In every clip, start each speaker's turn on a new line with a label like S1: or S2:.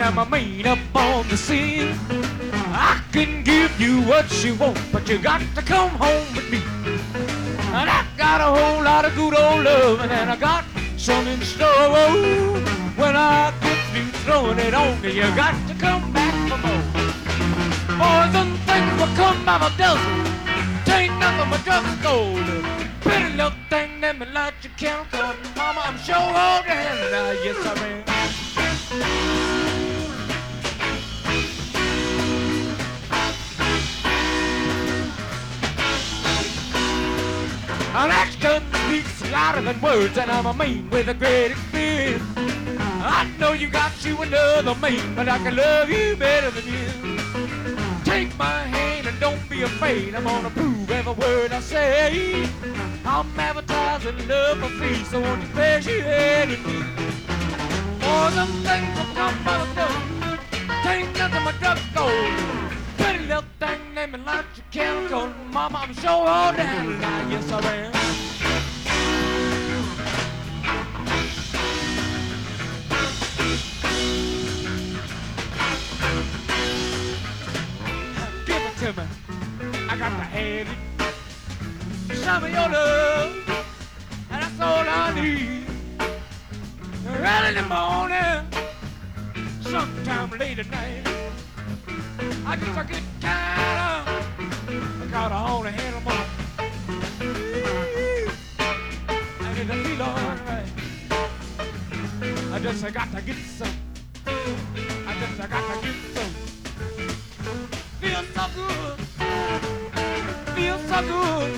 S1: I'm a man up on the scene. I can give you what you want, but you got to come home with me. And I got a whole lot of good old love, and I got some in store. When I get through throwing it on you, you got to come back for more. Boys and things will come by the dozen. Tain't nothing but just gold. Pretty little thing, let me let you count on. Mama, I'm sure all the hand now, yes I am. An action speaks louder than words, and I'm a man with a great experience. I know you got you another man, but I can love you better than you. Take my hand and don't be afraid. I'm gonna prove every word I say. I'm advertising love for free, so won't you place your head in me? More than things will come by the dozen. Ain't nothing but drug gold. Pretty little thing, name me like you can't go. Mama, I'm sure all the handle now, yes I am. Give it to me, I got to have it. Some of your love, and that's all I need. Early in the morning, sometime late at night, I get tired of, I wanna handle more. I need to feel alright. I got to get some. I got to get some. Feel so good. Feel so good.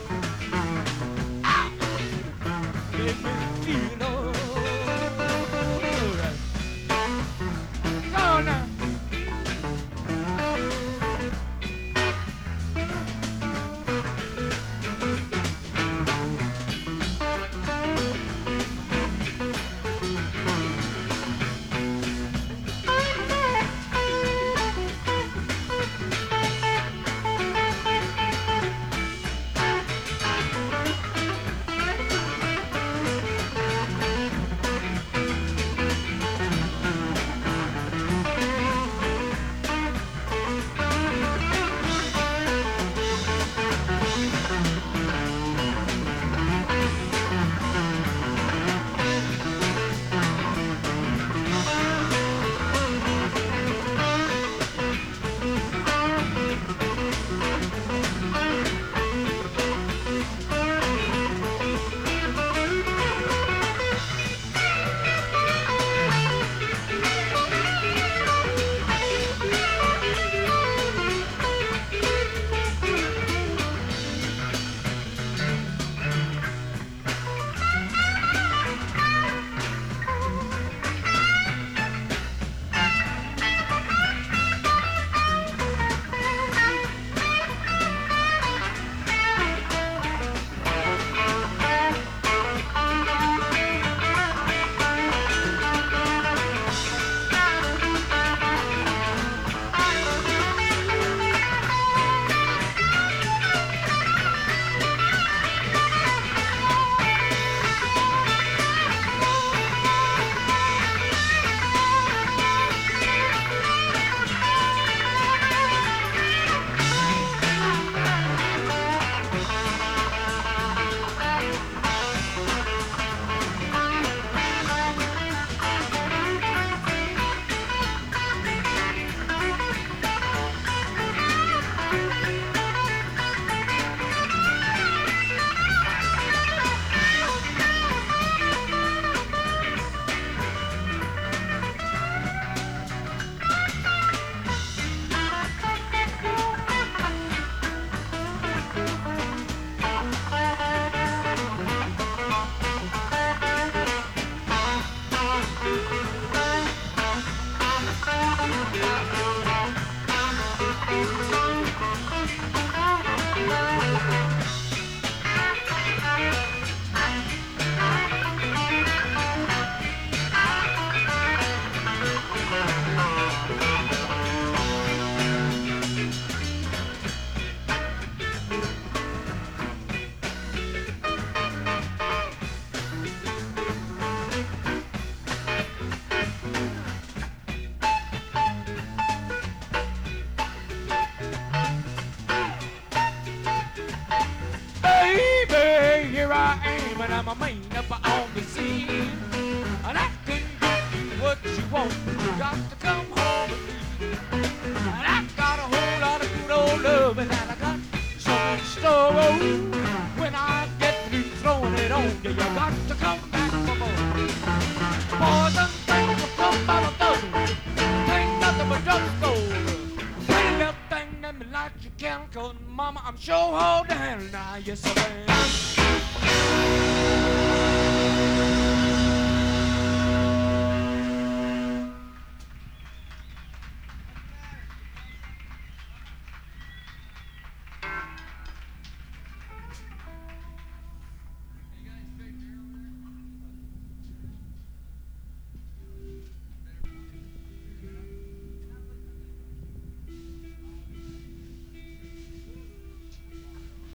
S1: Ah. Make me feel alright. Go on now. my main up on the scene. And I can give you what you want, but you got to come home with me. And I got a whole lot of good old love, and I got so much store. When I get through throwing it on you, you got to come back for more. Boys and things will come by the dozen. Ain't nothing but drugstore. Pretty little thing, let me light your candle, 'cause mama, I'm sure holding the handle now, yes I am.